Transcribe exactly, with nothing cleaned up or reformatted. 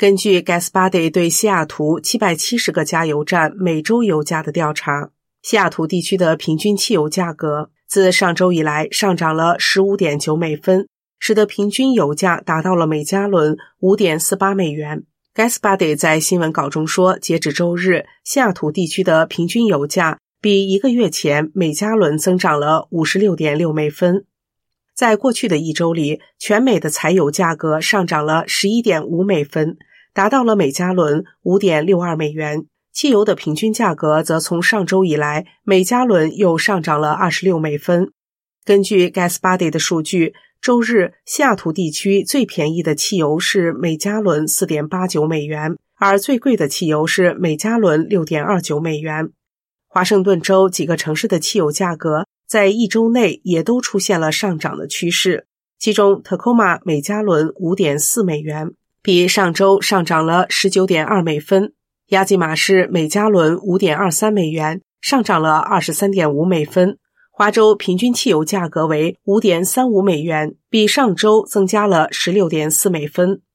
根据 GasBuddy 对西雅图七百七十个加油站每周油价的调查，西雅图地区的平均汽油价格自上周以来上涨了 十五点九美分，使得平均油价达到了每加仑 五点四八美元。GasBuddy 在新闻稿中说，截止周日，西雅图地区的平均油价比一个月前每加仑增长了 五十六点六美分。在过去的一周里，全美的柴油价格上涨了 十一点五美分，达到了每加仑 五点六二美元。汽油的平均价格则从上周以来每加仑又上涨了二十六美分。根据 GasBuddy 的数据，周日西雅图地区最便宜的汽油是每加仑 四点八九美元，而最贵的汽油是每加仑 六点二九美元。华盛顿州几个城市的汽油价格在一周内也都出现了上涨的趋势，其中 Tacoma 每加仑 五点四美元，比上周上涨了 十九点二美分。亚基马市每加仑 五点二三美元，上涨了 二十三点五美分。华州平均汽油价格为 五点三五美元，比上周增加了 十六点四美分。